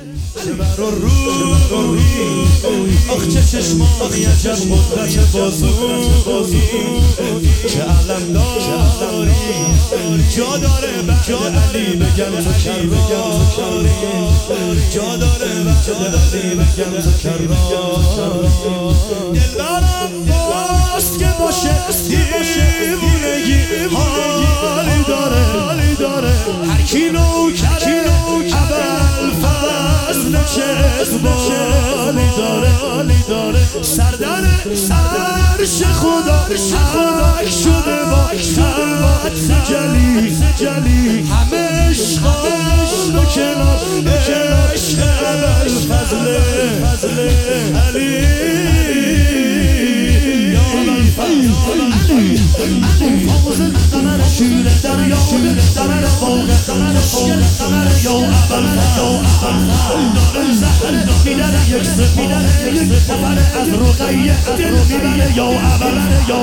شبر و روی آخ چه چشمانی عجب قدرت بازویی چه علم داری جا داره بعد علی بگم تو کراری جا داره بعد علی بگم تو کراری دلبرم باست که باشه دیوونگی حالی داره هر کی نوکره اول فضل چشمانی داره سردن عرش خدا حق شده با خط جلی همه عشقان و کنار عشق اول فضل علی فوز قمر شیر دریا قمر فوق مشکل قمر یا اول داره زهر میدن یک سفر از رقیه دل میبره یا اول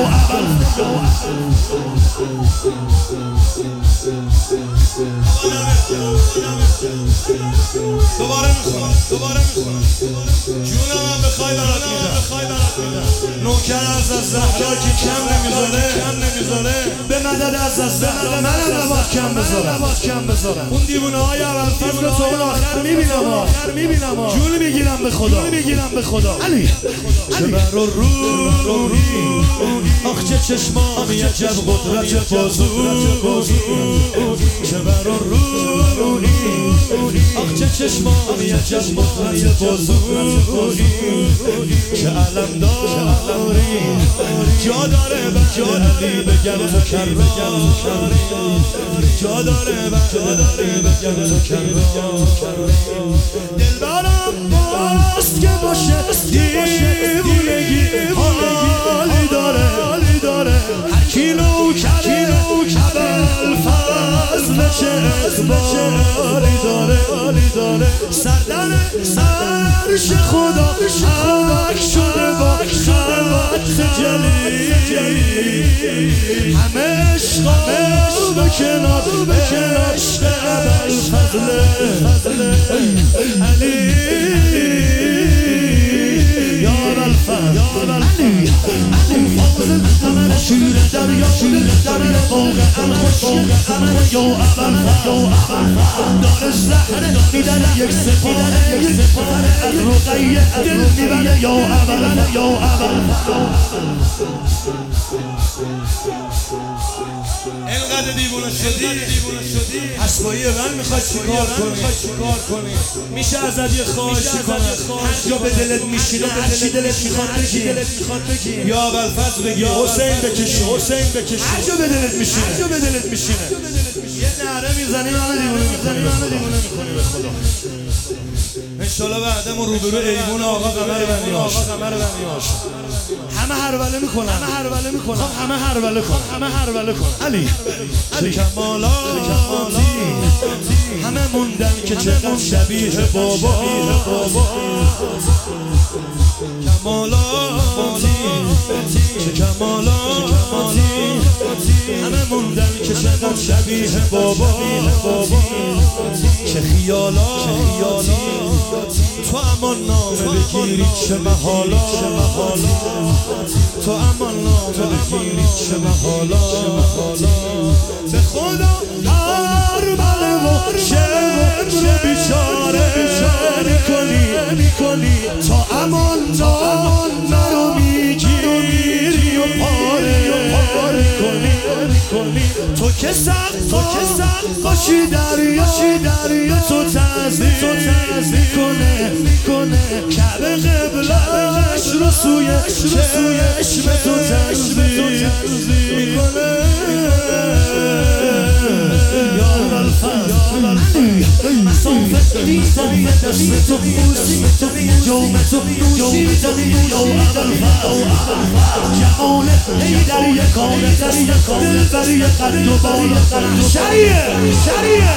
دوباره میخونم جونم هم بخوای برات میدم نوکر از زهرا که کم نمیذاره به مدد از زهرا منم نباید کم بذارم اون دیوونه های اول فضل تو اون آخر میبینم جون میگیرم به خدا علی شبر و روی آخ چه چشمانی عجب قدرت بازویی شبر و روی آخ چه چشمانی عجب قدرت بازویی چه علم داری جا داره بعد علی بگم تو کراری جا داره بعد علی بگم تو کراری دلبرم باست که باشه دیوونگی حالی داره هر کی نوکره اول فضل چشمانی داره سردن عرش خدا حق شده با خط جلی همه عشقان به کنار عشق اول فضل علی یا اول فضل قمر شیر دریا قمر فوق قمر یا اول داره زهر میدن یک سفر از رقیه دل میبره یا اول اینقدر دیوونه شدی اسبایی من میخواد چیکار کنی میشه ازت یه خواهشی کنم هر جا به دلت میشینه هرچی دلت میخواد بگی یا ابوالفضل بگی حسین بکشی هر جا به دلت میشینه یه نعره میزنی منو دیوونه میکنی به خدا انشالله بعدمون روبرو ایوون آقا قمر بنیاش همه هروله میکنن همه هروله کن علی کمالاتی همه موندن که چقدر شبیه بابا کمالاتی همه موندن که چقدر شبیه بابا چه خیالاتی تو امان نامه بگیری چه محالا تو امان نامه بگیری چه محالا به خدا هر بله و شمر بیچاره میکنی تا امان مرو میگیری و پاره کنی تو که سخت باشی دریا تو تزدیق کنه کعبه قبلش رو سوی چشم تو تزدیق میکنه یا اول مسافت دیدنی دست تو بوسی جوم تو نوشی یا اول جمال در یکانه دل بر یقد و بال شریعه